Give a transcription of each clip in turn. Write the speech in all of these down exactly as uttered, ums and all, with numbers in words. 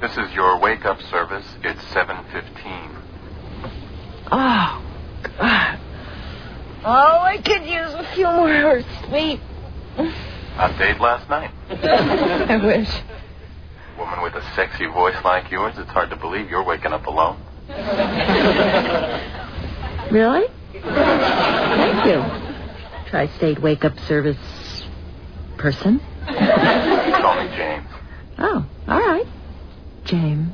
This is your wake-up service. It's seven fifteen. Oh, God. Oh, I could use a few more hours sleep. On date last night. I wish. Woman with a sexy voice like yours, it's hard to believe you're waking up alone. Really? Thank you. Tri-State wake-up service person. Call me James. Oh, all right. James.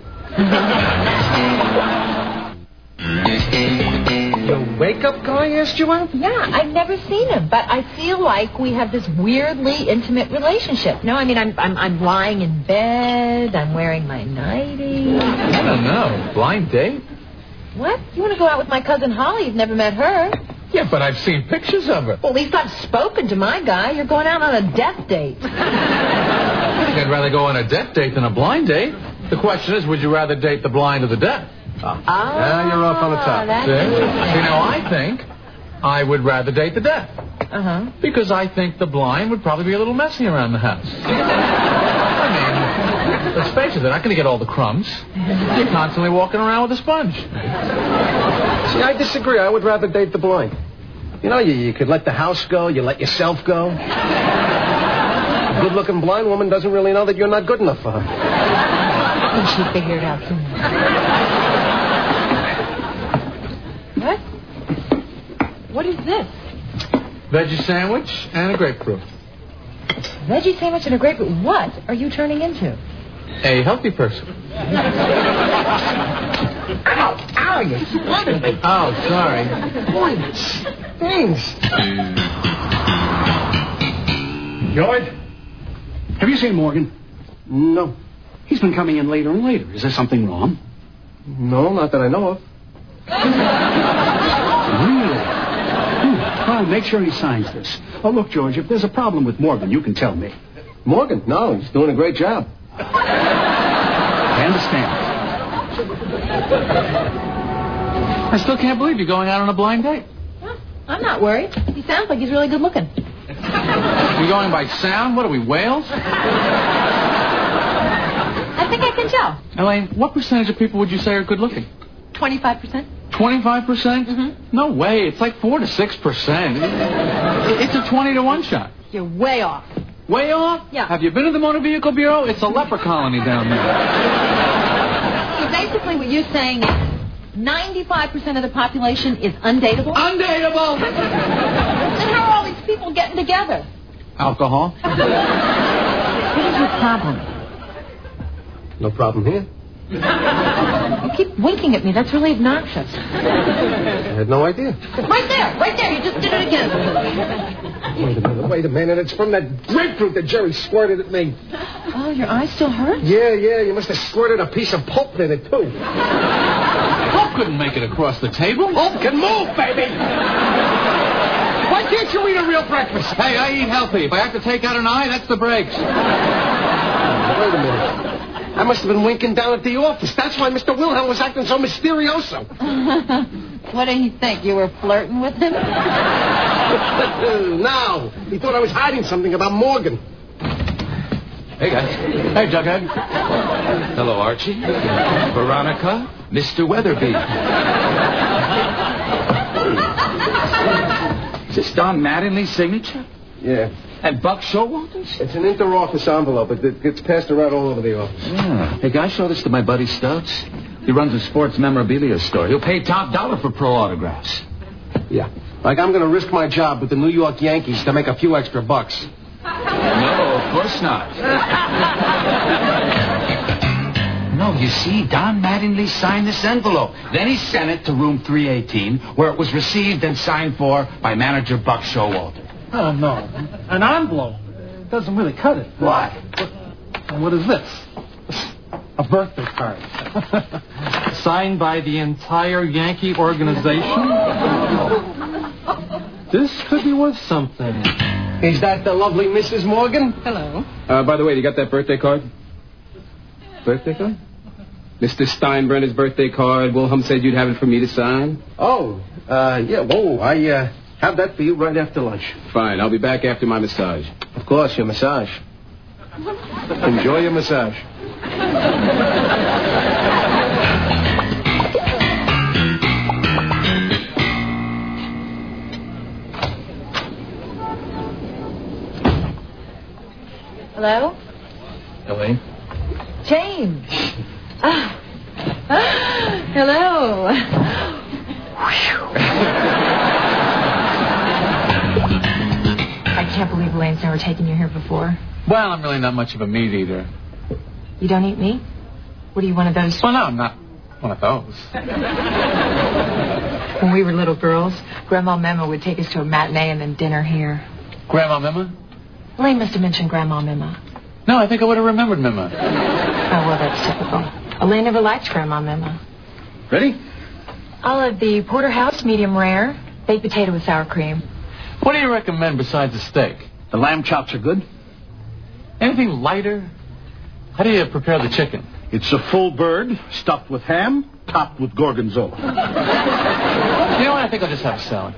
The wake-up guy asked you out? Yeah, I've never seen him, but I feel like we have this weirdly intimate relationship. No, I mean, I'm I'm, I'm lying in bed, I'm wearing my nightie. I don't know. Blind date? What? You want to go out with my cousin Holly? You've never met her. Yeah, but I've seen pictures of her. Well, at least I've spoken to my guy. You're going out on a death date. I think I'd rather go on a death date than a blind date. The question is, would you rather date the blind or the deaf? Oh. Now you're off on the top. See? See, now I think I would rather date the deaf. Uh-huh. Because I think the blind would probably be a little messy around the house. I mean, let's face it, they're not going to get all the crumbs. You're constantly walking around with a sponge. See, I disagree. I would rather date the blind. You know, you, you could let the house go, you let yourself go. A good-looking blind woman doesn't really know that you're not good enough for her. I think she'd figure it out soon. What? What is this? Veggie sandwich and a grapefruit. Veggie sandwich and a grapefruit. What are you turning into? A healthy person. Ow! Ow! You sweated me. Oh, sorry. Boy, that stings. George, have you seen Morgan? No. He's been coming in later and later. Is there something wrong? No, not that I know of. Really? Hmm. Well, make sure he signs this. Oh, look, George, if there's a problem with Morgan, you can tell me. Morgan? No, he's doing a great job. I understand. I still can't believe you're going out on a blind date. Well, I'm not worried. He sounds like he's really good looking. You're going by sound? What are we, whales? I think I can tell. Elaine, what percentage of people would you say are good looking? twenty-five percent. twenty-five percent? Mm-hmm. No way. It's like four to six percent. It's a twenty to one shot. You're way off. Way off? Yeah. Have you been to the Motor Vehicle Bureau? It's a leper colony down there. So basically what you're saying is ninety-five percent of the population is undateable? Undateable! Then how are all these people getting together? Alcohol? What is your problem? No problem here. You keep winking at me. That's really obnoxious. I had no idea. Right there. Right there. You just did it again. Wait a minute, wait a minute. It's from that grapefruit that Jerry squirted at me. Oh, your eye still hurts? Yeah, yeah, you must have squirted a piece of pulp in it, too. Pulp couldn't make it across the table. Pulp can move, baby! Why can't you eat a real breakfast? Hey, I eat healthy. If I have to take out an eye, that's the breaks. Wait a minute. I must have been winking down at the office. That's why Mister Wilhelm was acting so mysterioso. What did he think? You were flirting with him? No. He thought I was hiding something about Morgan. Hey, guys. Hey, Jughead. Hello, Archie. Veronica. Mister Weatherby. Is this Don Mattingly's signature? Yeah. And Buck Showalter's? It's an inter-office envelope. It gets passed around all over the office. Yeah. Hey, guys, show this to my buddy Stubbs. He runs a sports memorabilia store. He'll pay top dollar for pro autographs. Yeah. Like I'm going to risk my job with the New York Yankees to make a few extra bucks. No, of course not. No, you see, Don Mattingly signed this envelope. Then he sent it to room three eighteen, where it was received and signed for by manager Buck Showalter. Oh, no. An envelope. It doesn't really cut it. What? And what is this? A birthday card. Signed by the entire Yankee organization? This could be worth something. Is that the lovely Missus Morgan? Hello. Uh, by the way, you got that birthday card? Birthday card? Mister Steinbrenner's birthday card. Wilhelm said you'd have it for me to sign. Oh, uh, yeah, whoa, I, uh, have that for you right after lunch. Fine, I'll be back after my massage. Of course, your massage. Enjoy your massage. Hello? Elaine? James. Ah. Ah, hello. I can't believe Elaine's never taken you here before. Well, I'm really not much of a meat eater. You don't eat meat? What are you, one of those? Well, no, I'm not one of those. When we were little girls, Grandma Mema would take us to a matinee and then dinner here. Grandma Mema? Elaine must have mentioned Grandma Mema. No, I think I would have remembered Mema. Oh, well, that's typical. Elaine never liked Grandma Mema. Ready? I'll have the porterhouse, medium rare, baked potato with sour cream. What do you recommend besides the steak? The lamb chops are good. Anything lighter? How do you prepare the chicken? It's a full bird, stuffed with ham, topped with gorgonzola. You know what? I think I'll just have a salad.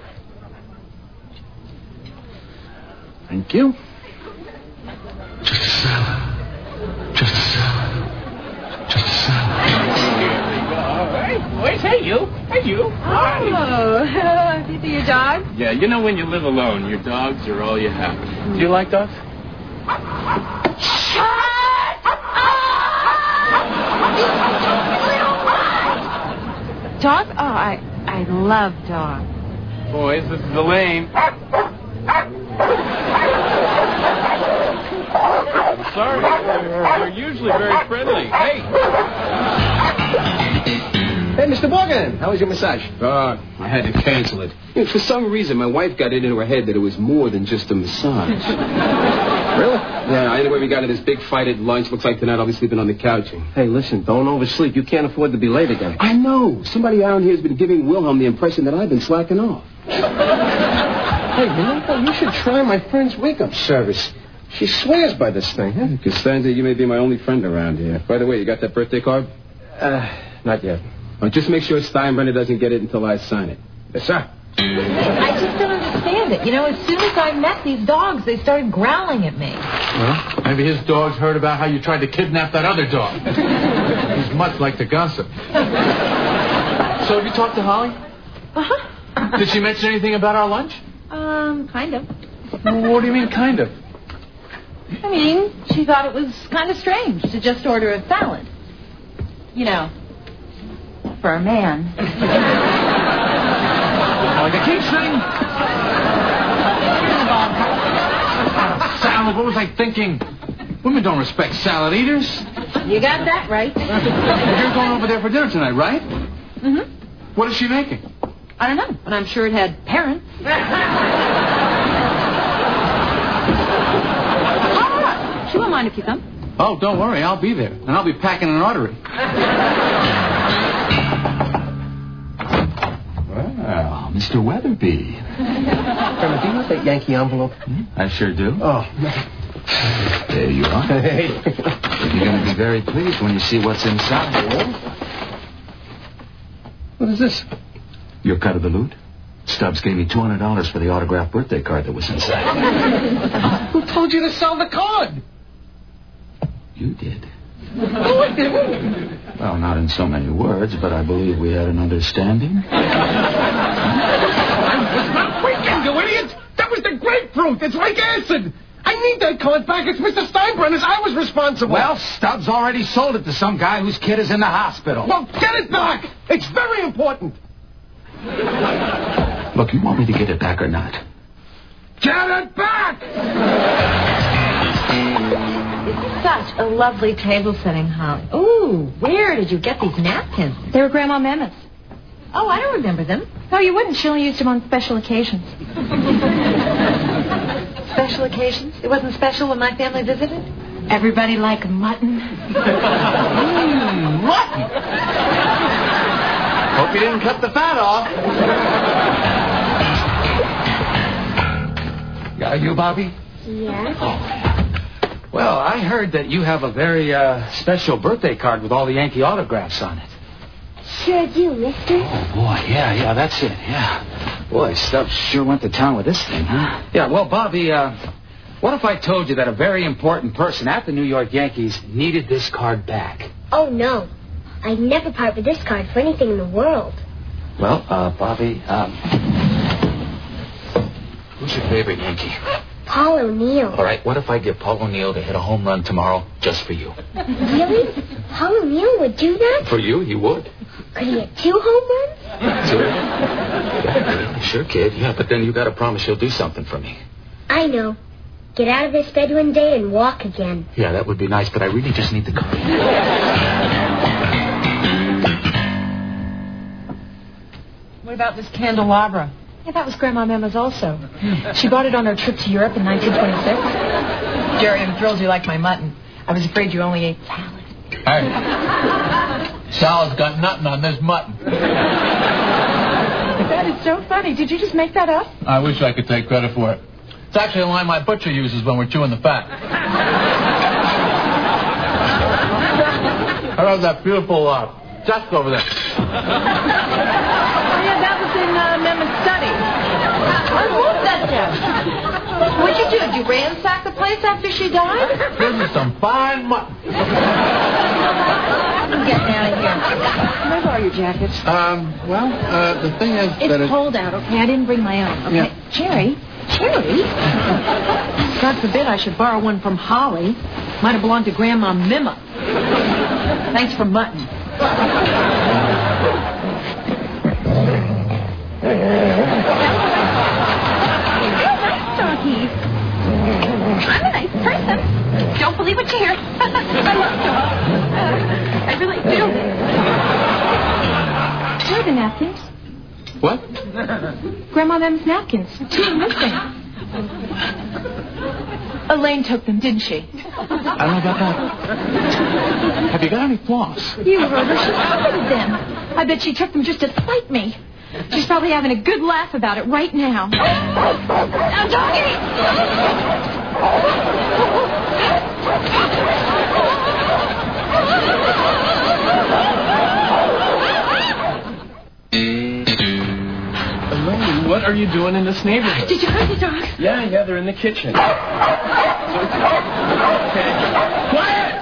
Thank you. Just a salad. Just a salad. Just a salad. Hey, boys. Hey, you. Hey, you. Oh, do you see your dog? Yeah, you know when you live alone, your dogs are all you have. Do you like dogs? Dog? Oh, I I love dogs. Boys, this is Elaine. I'm sorry. They're, they're usually very friendly. Hey. Hey, Mister Morgan, how was your massage? Uh, I had to cancel it. You know, for some reason, my wife got it into her head that it was more than just a massage. Really? Yeah, anyway, we got into this big fight at lunch. Looks like tonight I'll be sleeping on the couch. Hey, listen, don't oversleep. You can't afford to be late again. I know. Somebody around here has been giving Wilhelm the impression that I've been slacking off. Hey, you know what? You should try my friend's wake-up service. She swears by this thing, huh? Costanza, you may be my only friend around here. By the way, you got that birthday card? Uh, not yet. Well, just make sure Steinbrenner doesn't get it until I sign it. Yes, sir. I just don't understand it. You know, as soon as I met these dogs, they started growling at me. Well, maybe his dogs heard about how you tried to kidnap that other dog. He's much like to gossip. So have you talked to Holly? Uh-huh. Did she mention anything about our lunch? Um, kind of. What do you mean, kind of? I mean, she thought it was kind of strange to just order a salad. You know, for a man. Like a king sitting. Salad, what was I thinking? Women don't respect salad eaters. You got that right. You're going over there for dinner tonight, right? Mm-hmm. What is she making? I don't know, but I'm sure it had parents. Oh, she won't mind if you come. Oh, don't worry, I'll be there. And I'll be packing an artery. Well, Mister Weatherby. Grandma, do you want that Yankee envelope? I sure do. Oh, There you are. hey. You're going to be very pleased when you see what's inside. What is this? Your cut of the loot? Stubbs gave me two hundred dollars for the autographed birthday card that was inside. Who told you to sell the card? You did. No, I didn't. Well, not in so many words, but I believe we had an understanding. I was not freaking, you idiot! That was the grapefruit! It's like acid! I need that card back. It's Mister Steinbrenner's. I was responsible. Well, Stubbs already sold it to some guy whose kid is in the hospital. Well, get it back! It's very important. Look, you want me to get it back or not? Get it back! It's such a lovely table setting, Holly. Ooh, where did you get these napkins? They were Grandma Mema's. Oh, I don't remember them. No, you wouldn't. She only used them on special occasions. Special occasions? It wasn't special when my family visited? Everybody like mutton? Mmm, mutton! Hope you didn't cut the fat off. Are you, Bobby? Yes. Oh. Well, I heard that you have a very uh, special birthday card with all the Yankee autographs on it. Sure do, mister. Oh, boy, yeah, yeah, that's it, yeah. Boy, Stubbs sure went to town with this thing, huh? Yeah, well, Bobby, uh, What if I told you that a very important person at the New York Yankees needed this card back? Oh, no. I'd never part with this card for anything in the world. Well, uh, Bobby, um... who's your favorite Yankee? Paul O'Neill. All right, what if I get Paul O'Neill to hit a home run tomorrow just for you? Really? Paul O'Neill would do that? For you, he would. Could he hit two home runs? Two? Yeah, sure, kid. Yeah, but then you got to promise you'll do something for me. I know. Get out of this bed one day and walk again. Yeah, that would be nice, but I really just need the card. What about this candelabra? Yeah, that was Grandma Emma's also. She bought it on her trip to Europe in nineteen twenty-six. Jerry, I'm thrilled you like my mutton. I was afraid you only ate salad. Hey, salad's got nothing on this mutton. That is so funny. Did you just make that up? I wish I could take credit for it. It's actually a line my butcher uses when we're chewing the fat. I love that beautiful uh, desk over there. Yeah, that was in uh, Mema's study. I love that desk. What'd you do? Did you ransack the place after she died? This is some fine mutton. I'm getting out of here. Where are your jackets? Um, well, uh, the thing is It's that it... cold out, okay? I didn't bring my own, okay? Yeah. Jerry? Jerry? God forbid I should borrow one from Holly. Might have belonged to Grandma Mima. Thanks for mutton. Doggy. I'm a nice person. Don't believe what you hear. I love dogs. Uh, I really do. Where are the napkins? What? Grandma Mem's napkins. Two are missing. Elaine took them, didn't she? I don't know about that. Have you got any floss? You heard her. She coveted them. I bet she took them just to spite me. She's probably having a good laugh about it right now. Now, doggy! Elaine, what are you doing in this neighborhood? Did you hurt the dogs? Yeah, yeah, they're in the kitchen. Quiet!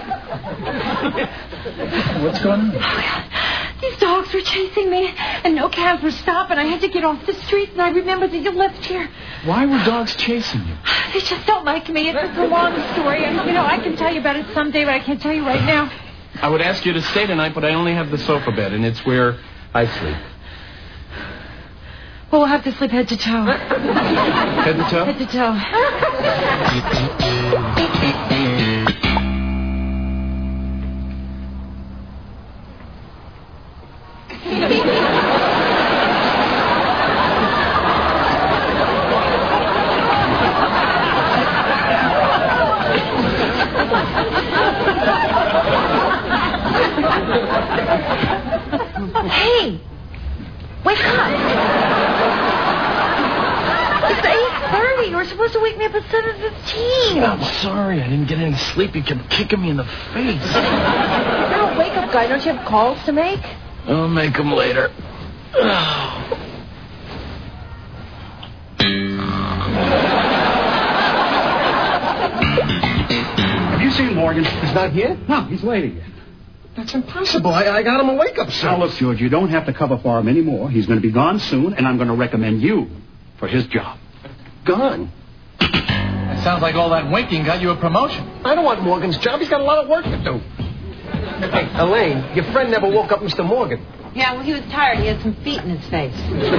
What's going on? These dogs were chasing me, and no cabs would stop, and I had to get off the street, and I remember that you left here. Why were dogs chasing you? They just don't like me. It's a long story. And, you know, I can tell you about it someday, but I can't tell you right now. I would ask you to stay tonight, but I only have the sofa bed, and it's where I sleep. Well, we'll have to sleep head to toe. Head to toe? Head to toe. Hey! Wake up! It's eight thirty. You were supposed to wake me up at seven fifteen. I'm sorry. I didn't get any sleep. You kept kicking me in the face. You're a wake-up guy. Don't you have calls to make? I'll make them later. Have you seen Morgan? He's not here? No, he's late again. That's impossible. I, I got him a wake-up Now, service. look, George, you don't have to cover for him anymore. He's going to be gone soon, and I'm going to recommend you for his job. Gone. It sounds like all that winking got you a promotion. I don't want Morgan's job. He's got a lot of work to do. Hey, Elaine, your friend never woke up Mister Morgan. Yeah, well, he was tired. He had some feet in his face.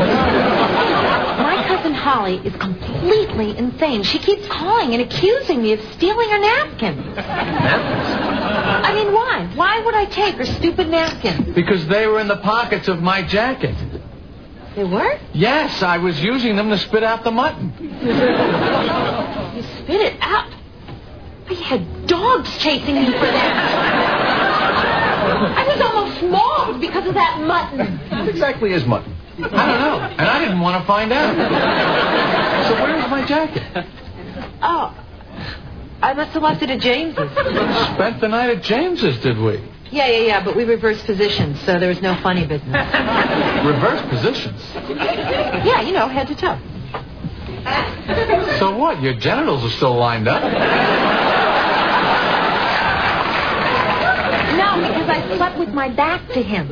My cousin Holly is completely insane. She keeps calling and accusing me of stealing her napkins. Napkins? I mean, why? Why would I take her stupid napkins? Because they were in the pockets of my jacket. They were? Yes, I was using them to spit out the mutton. You spit it out? I had dogs chasing me for that. I was almost mauled because of that mutton. What exactly is mutton? I don't know, and I didn't want to find out. So where's my jacket? Oh, I must have left it at James's. Spent the night at James's, did we? Yeah, yeah, yeah, but we reversed positions, so there was no funny business. Reverse positions? Yeah, you know, head to toe. So what? Your genitals are still lined up. No, because I slept with my back to him.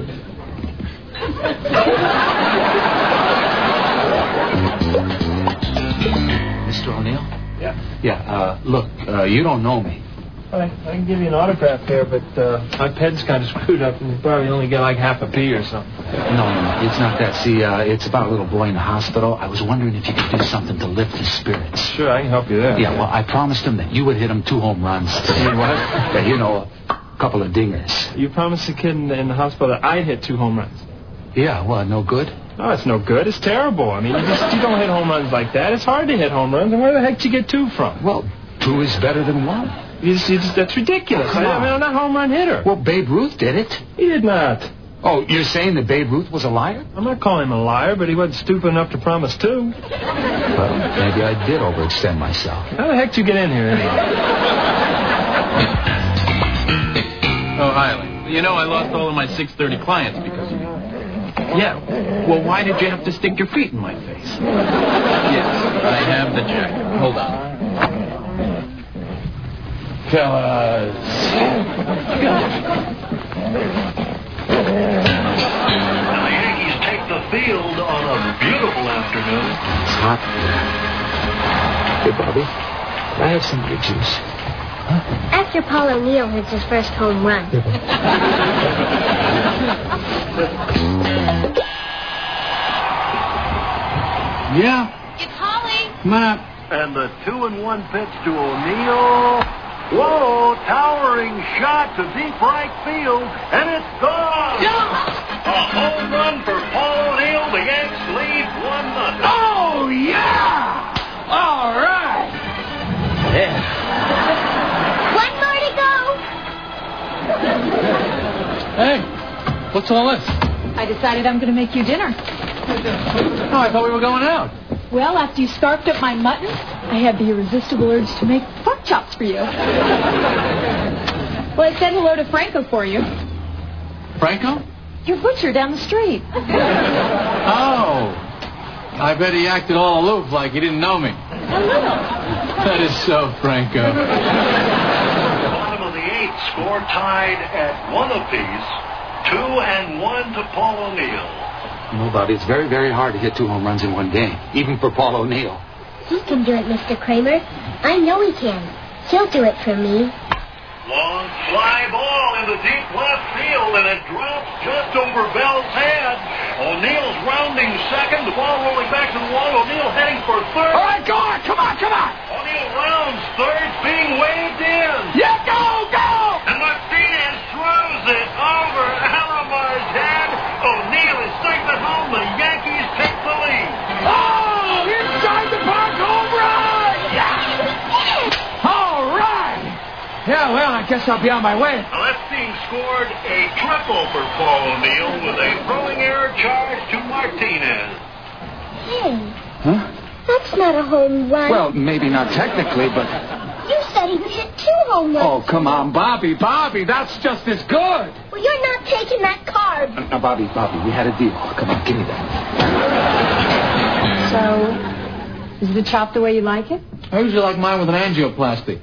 Mister O'Neill? Yeah. Yeah, uh, look, uh, you don't know me. I, I can give you an autograph there, but uh, my pen's kind of screwed up, and you probably only get like half a P or something. No, no, no, it's not that. See, uh, it's about a little boy in the hospital. I was wondering if you could do something to lift his spirits. Sure, I can help you there. Yeah, well, I promised him that you would hit him two home runs. You what? Yeah, you know, a couple of dingers. You promised the kid in the, in the hospital that I'd hit two home runs. Yeah, well, no good? No, it's no good. It's terrible. I mean, you just you don't hit home runs like that. It's hard to hit home runs. And where the heck did you get two from? Well, two is better than one. You just, you just, that's ridiculous. I, I mean, I'm not a home run hitter. Well, Babe Ruth did it. He did not. Oh, you're saying that Babe Ruth was a liar? I'm not calling him a liar, but he wasn't stupid enough to promise two. Well, maybe I did overextend myself. How the heck did you get in here anyway? Oh, Hiley. You know I lost all of my six thirty clients because of you. Yeah. Well, why did you have to stick your feet in my face? Yes, I have the jacket. Hold on. Fellas. The Yankees take the field on a beautiful afternoon. It's hot. Hey, Bobby, can I have some of your juice? Huh? After Paul O'Neill hits his first home run. Yeah? It's Holly. Come on up. And the two and one pitch to O'Neill. Whoa, towering shot to deep right field, and it's gone. Yeah. A home run for Paul O'Neill. The Yanks lead one nothing. Oh, yeah! All right. Yeah. One more to go. Hey, what's all this? I decided I'm going to make you dinner. Oh, I thought we were going out. Well, after you scarfed up my mutton, I had the irresistible urge to make pork chops for you. Well, I said hello to Franco for you. Franco? Your butcher down the street. Oh. I bet he acted all aloof like he didn't know me. A little. That is so Franco. Bottom of the eighth, score tied at one apiece. Two and one to Paul O'Neill. No, Bobby, it's very, very hard to hit two home runs in one game, even for Paul O'Neill. He can do it, Mister Kramer. I know he can. He'll do it for me. Long fly ball into deep left field, and it drops just over Bell's head. O'Neill's rounding second. The ball rolling back to the wall. O'Neill heading for third. All right, go on. Come on, come on. O'Neill rounds third, being waved in. Yeah, go, go. And Martinez throws it over Alomar's head. O'Neill is safe at home. The Yankees take the lead. Oh, inside the park home run. Yeah. All right. Yeah, well, I guess I'll be on my way. Now, that's being scored a triple for Paul O'Neill with a throwing error charge to Martinez. Hey, Huh? that's not a home run. Well, maybe not technically, but... You said he would hit two home runs. Oh, come on, Bobby, Bobby, that's just as good. Well, you're not taking that card. Now, Bobby, Bobby, we had a deal. Come on, give me that. So, is the chop the way you like it? I usually like mine with an angioplasty.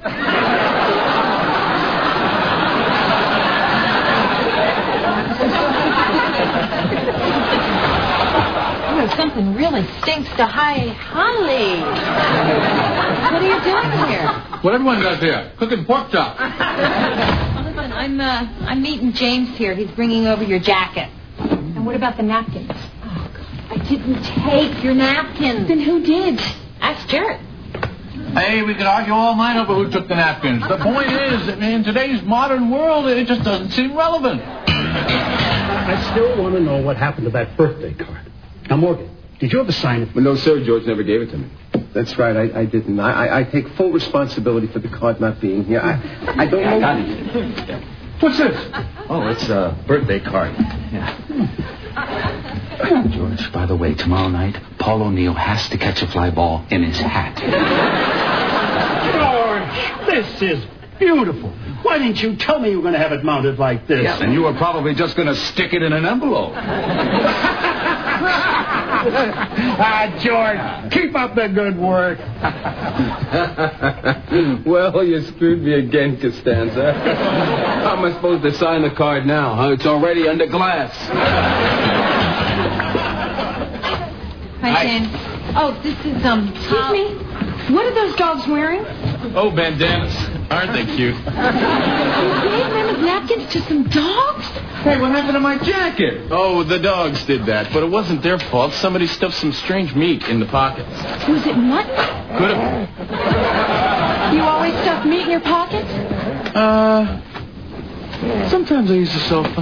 Oh, something really stinks to high Holly. What are you doing here? What everyone does here, cooking pork chops. Listen, I'm uh, I'm meeting James here. He's bringing over your jacket. And what about the napkins? Oh, God. I didn't take your napkins. Then who did? Ask Jared. Hey, we could argue all night over who took the napkins. The point is, that in today's modern world, it just doesn't seem relevant. I still want to know what happened to that birthday card. Now, Morgan, did you ever sign it? Well, no, sir. George never gave it to me. That's right. I, I didn't. I, I, I take full responsibility for the card not being here. I, I don't know. I got it. What's this? Oh, it's a birthday card. Yeah. George, by the way, tomorrow night, Paul O'Neill has to catch a fly ball in his hat. George, this is beautiful. Why didn't you tell me you were going to have it mounted like this? Yeah, and you were probably just going to stick it in an envelope. Ah, George, keep up the good work. Well, you screwed me again, Costanza. How am I supposed to sign the card now? Huh? It's already under glass. Hi, Jane. Oh, this is, um, excuse me. What are those dogs wearing? Oh, bandanas. Aren't they cute? You gave them as napkins to some dogs? Hey, what happened to my jacket? Oh, the dogs did that, but it wasn't their fault. Somebody stuffed some strange meat in the pockets. Was it mutton? Could have. You always stuff meat in your pockets? Uh, sometimes I use the sofa.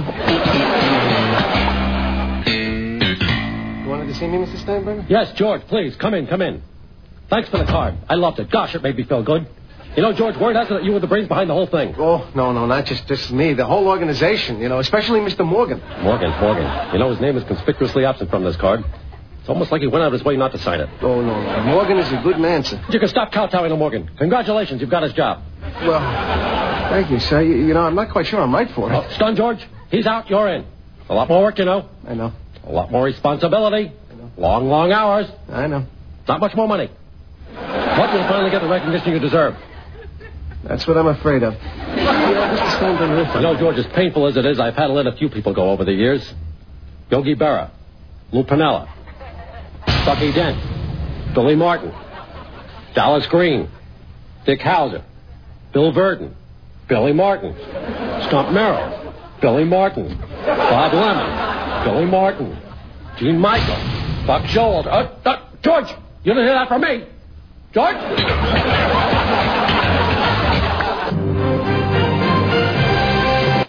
You wanted to see me, Mister Steinbrenner? Yes, George, please, come in, come in. Thanks for the card. I loved it. Gosh, it made me feel good. You know, George, word has it that you were the brains behind the whole thing. Oh, no, no, not just, just me. The whole organization, you know, especially Mister Morgan. Morgan, Morgan. You know, his name is conspicuously absent from this card. It's almost like he went out of his way not to sign it. Oh, no, no. Morgan is a good man, sir. You can stop kowtowing to Morgan. Congratulations, you've got his job. Well, thank you, sir. You, you know, I'm not quite sure I'm right for it. Oh, stun, George. He's out, you're in. A lot more work, you know. I know. A lot more responsibility. I know. Long, long hours. I know. Not much more money. But you'll finally get the recognition you deserve. That's what I'm afraid of. Yeah, Mister Steinbrenner. You know, George, as painful as it is, I've had to let a few people go over the years. Yogi Berra, Lou Piniella, Bucky Dent, Billy Martin, Dallas Green, Dick Hauser, Bill Verdon, Billy Martin, Stump Merrill, Billy Martin, Bob Lemon, Billy Martin, Gene Michael, Buck Showalter. Uh, uh, George, you didn't hear that from me. George?